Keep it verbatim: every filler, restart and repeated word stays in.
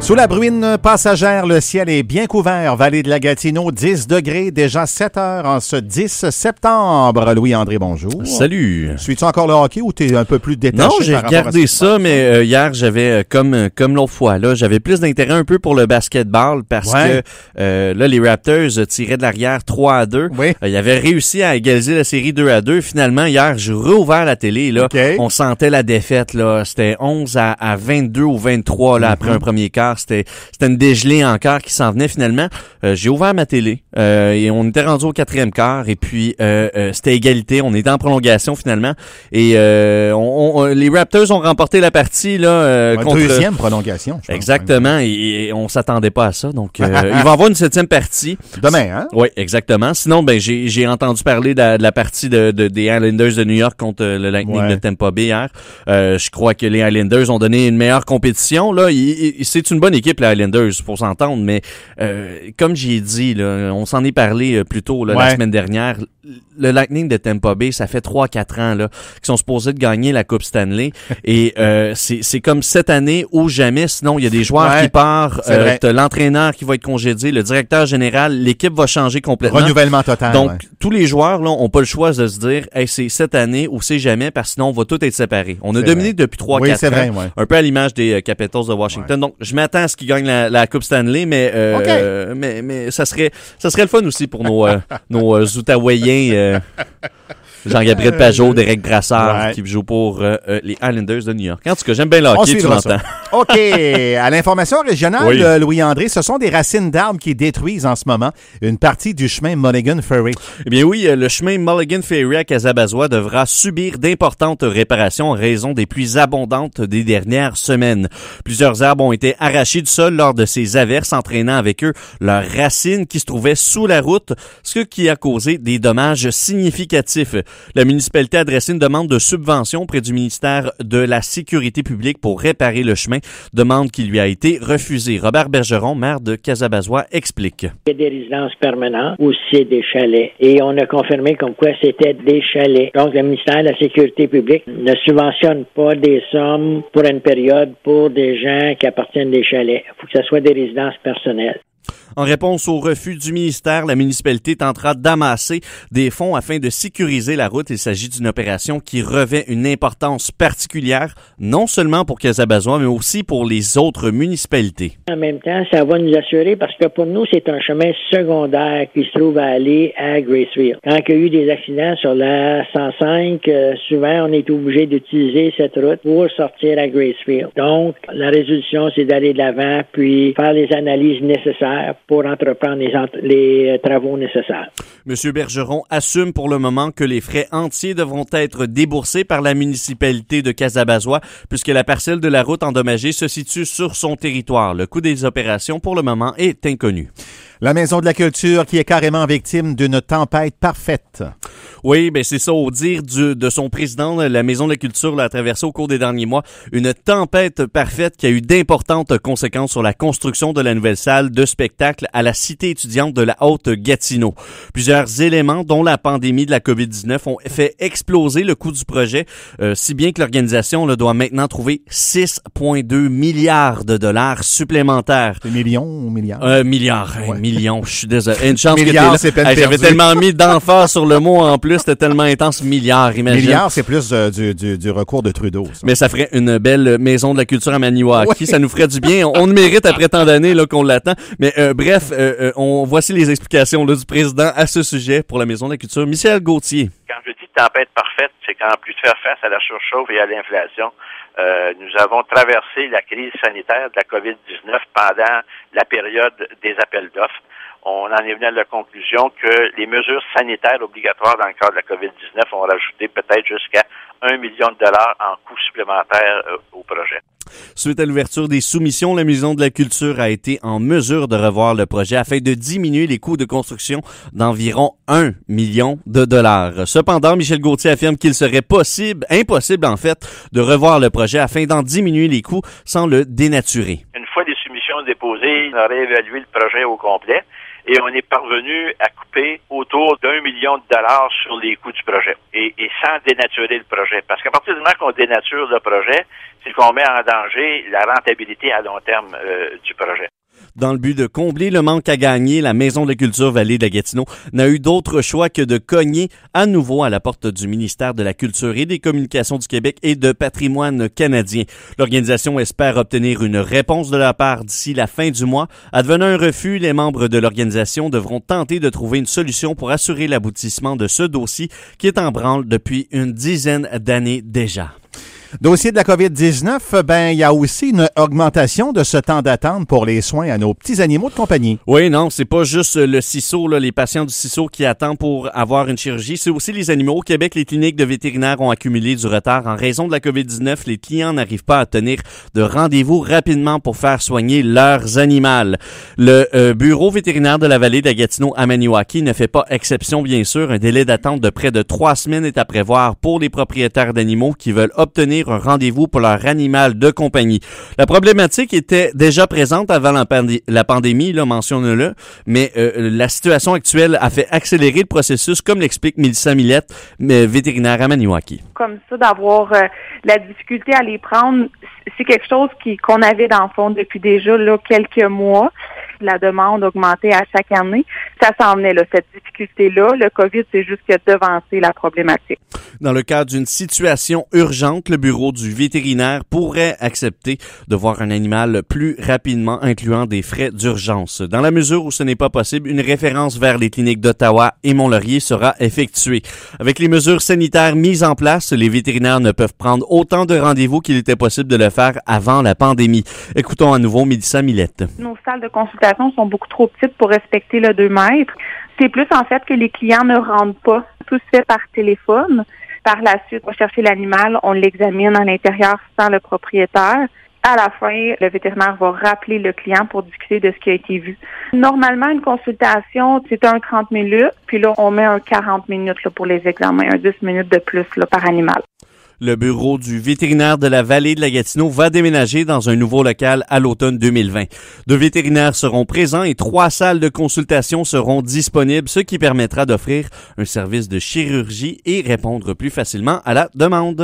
Sous la bruine passagère, le ciel est bien couvert. Vallée de la Gatineau, dix degrés, déjà sept heures en ce dix septembre. Louis-André, bonjour. Salut. Suis-tu encore le hockey ou t'es un peu plus détaché? Non, j'ai regardé ça, mais euh, hier, j'avais, euh, comme comme l'autre fois, là, j'avais plus d'intérêt un peu pour le basketball parce ouais. que euh, là, les Raptors tiraient de l'arrière trois à deux. Oui. Euh, ils avaient réussi à égaliser la série deux à deux. Finalement, hier, j'ai réouvert la télé. Là, okay. On sentait la défaite. Là, c'était onze à vingt-deux ou vingt-trois là, mm-hmm. après un premier quart. C'était, c'était une dégelée encore qui s'en venait finalement. Euh, j'ai ouvert ma télé euh, et on était rendu au quatrième quart et puis euh, euh, c'était égalité. On était en prolongation finalement et euh, on, on, les Raptors ont remporté la partie là euh, contre deuxième prolongation. Je pense, exactement et, et on s'attendait pas à ça. Donc euh, il va y avoir une septième partie demain, hein? Oui, exactement. Sinon, ben j'ai j'ai entendu parler de la, de la partie de, de des Islanders de New York contre le Lightning ouais. de Tampa Bay hier. Euh, je crois que les Islanders ont donné une meilleure compétition là. Il, il, c'est une bonne équipe les Islanders pour s'entendre, mais euh, comme j'ai dit là, on s'en est parlé plus tôt là, ouais. la semaine dernière. Le Lightning de Tampa Bay, ça fait trois quatre ans là qu'ils sont supposés de gagner la Coupe Stanley et euh, c'est c'est comme cette année ou jamais. Sinon, il y a des joueurs ouais, qui partent, euh, t'as l'entraîneur qui va être congédié, le directeur général, l'équipe va changer complètement. Renouvellement total. Donc ouais. tous les joueurs là ont pas le choix de se dire, hey, c'est cette année ou c'est jamais parce que sinon on va tout être séparés. On a c'est dominé vrai. depuis trois quatre oui, ans, vrai, ouais. un peu à l'image des euh, Capitals de Washington. Ouais. Donc je m'attends à ce qu'ils gagnent la, la Coupe Stanley, mais euh, okay. euh, mais mais ça serait ça serait le fun aussi pour nos euh, nos euh, Outaouais. Euh, Jean-Gabriel Pajot, Derek Brassard, ouais. qui joue pour euh, les Islanders de New York. En tout cas, j'aime bien le hockey, tu l'entends. OK. À l'information régionale, oui. Louis-André, ce sont des racines d'arbres qui détruisent en ce moment une partie du chemin Mulligan Ferry. Eh bien oui, le chemin Mulligan Ferry à Casabazois devra subir d'importantes réparations en raison des pluies abondantes des dernières semaines. Plusieurs arbres ont été arrachés du sol lors de ces averses, entraînant avec eux leurs racines qui se trouvaient sous la route, ce qui a causé des dommages significatifs. La municipalité a adressé une demande de subvention auprès du ministère de la Sécurité publique pour réparer le chemin, demande qui lui a été refusée. Robert Bergeron, maire de Casabazois, explique. Il y a des résidences permanentes ou c'est des chalets. Et on a confirmé comme quoi c'était des chalets. Donc, le ministère de la Sécurité publique ne subventionne pas des sommes pour une période pour des gens qui appartiennent des chalets. Il faut que ce soit des résidences personnelles. En réponse au refus du ministère, la municipalité tentera d'amasser des fonds afin de sécuriser la route. Il s'agit d'une opération qui revêt une importance particulière, non seulement pour Casabazois, mais aussi pour les autres municipalités. En même temps, ça va nous assurer, parce que pour nous, c'est un chemin secondaire qui se trouve à aller à Gracefield. Quand il y a eu des accidents sur la cent cinq, euh, souvent, on est obligé d'utiliser cette route pour sortir à Gracefield. Donc, la résolution, c'est d'aller de l'avant, puis faire les analyses nécessaires pour entreprendre les, ent- les travaux nécessaires. Monsieur Bergeron assume pour le moment que les frais entiers devront être déboursés par la municipalité de Casabazois puisque la parcelle de la route endommagée se situe sur son territoire. Le coût des opérations pour le moment est inconnu. La Maison de la Culture qui est carrément victime d'une tempête parfaite. Oui, ben c'est ça, au dire du, de son président, la Maison de la Culture l'a traversé au cours des derniers mois une tempête parfaite qui a eu d'importantes conséquences sur la construction de la nouvelle salle de spectacle à la cité étudiante de la Haute-Gatineau. Plusieurs éléments, dont la pandémie de la covid dix-neuf, ont fait exploser le coût du projet, euh, si bien que l'organisation là, doit maintenant trouver six virgule deux milliards de dollars supplémentaires. C'est millions ou milliards? Euh, milliards, ouais. Millions, je suis désolé. Une chance milliards, que t'es là. Hey, j'avais tellement mis d'emphase sur le mot en plus, c'était tellement intense. Milliards, imagine. Milliards, c'est plus euh, du, du, du recours de Trudeau. Ça. Mais ça ferait une belle maison de la culture à Maniwaki. Oui. Ça nous ferait du bien. On, on le mérite après tant d'années là, qu'on l'attend. Mais euh, bref, euh, on voici les explications là, du président à ce sujet pour la Maison de la Culture. Michel Gauthier. Quand je dis tempête parfaite, c'est qu'en plus de faire face à la surchauffe et à l'inflation, euh, nous avons traversé la crise sanitaire de la covid dix-neuf pendant la période des appels d'offres. On en est venu à la conclusion que les mesures sanitaires obligatoires dans le cadre de la covid dix-neuf ont rajouté peut-être jusqu'à un million de dollars en coûts supplémentaires euh, au projet. Suite à l'ouverture des soumissions, la Maison de la Culture a été en mesure de revoir le projet afin de diminuer les coûts de construction d'environ un million de dollars. Cependant, Michel Gauthier affirme qu'il serait possible, impossible en fait, de revoir le projet afin d'en diminuer les coûts sans le dénaturer. Une fois les soumissions pétition déposée, on a réévalué le projet au complet et on est parvenu à couper autour d'un million de dollars sur les coûts du projet et, et sans dénaturer le projet. Parce qu'à partir du moment qu'on dénature le projet, c'est qu'on met en danger la rentabilité à long terme euh, du projet. Dans le but de combler le manque à gagner, la Maison de la Culture Vallée de la Gatineau n'a eu d'autre choix que de cogner à nouveau à la porte du ministère de la Culture et des Communications du Québec et de Patrimoine canadien. L'organisation espère obtenir une réponse de leur part d'ici la fin du mois. Advenant un refus, les membres de l'organisation devront tenter de trouver une solution pour assurer l'aboutissement de ce dossier qui est en branle depuis une dizaine d'années déjà. Dossier de la covid dix-neuf, ben il y a aussi une augmentation de ce temps d'attente pour les soins à nos petits animaux de compagnie. Oui, non, c'est pas juste le C I S O, là, les patients du C I S O qui attendent pour avoir une chirurgie, c'est aussi les animaux. Au Québec, les cliniques de vétérinaires ont accumulé du retard. En raison de la covid dix-neuf, les clients n'arrivent pas à tenir de rendez-vous rapidement pour faire soigner leurs animaux. Le euh, bureau vétérinaire de la vallée de la Gatineau à Maniwaki ne fait pas exception, bien sûr. Un délai d'attente de près de trois semaines est à prévoir pour les propriétaires d'animaux qui veulent obtenir un rendez-vous pour leur animal de compagnie. La problématique était déjà présente avant la, pandé- la pandémie, là, mentionne-le, mais euh, la situation actuelle a fait accélérer le processus, comme l'explique Mélissa Millette, vétérinaire à Maniwaki. Comme ça, d'avoir euh, la difficulté à les prendre, c'est quelque chose qui qu'on avait dans le fond depuis déjà là, quelques mois. La demande augmentait à chaque année. Ça s'en venait, là, cette difficulté-là. Le COVID, c'est juste qu'il a devancé la problématique. Dans le cas d'une situation urgente, le bureau du vétérinaire pourrait accepter de voir un animal plus rapidement, incluant des frais d'urgence. Dans la mesure où ce n'est pas possible, une référence vers les cliniques d'Ottawa et Mont-Laurier sera effectuée. Avec les mesures sanitaires mises en place, les vétérinaires ne peuvent prendre autant de rendez-vous qu'il était possible de le faire avant la pandémie. Écoutons à nouveau Mélissa Millette. Nos salles de consultation sont beaucoup trop petites pour respecter le deux mètres. C'est plus en fait que les clients ne rentrent pas. Tout se fait par téléphone. Par la suite, on va chercher l'animal, on l'examine à l'intérieur sans le propriétaire. À la fin, le vétérinaire va rappeler le client pour discuter de ce qui a été vu. Normalement, une consultation, c'est un trente minutes, puis là, on met un quarante minutes là, pour les examens, un dix minutes de plus là, par animal. Le bureau du vétérinaire de la vallée de la Gatineau va déménager dans un nouveau local à l'automne deux mille vingt. Deux vétérinaires seront présents et trois salles de consultation seront disponibles, ce qui permettra d'offrir un service de chirurgie et répondre plus facilement à la demande.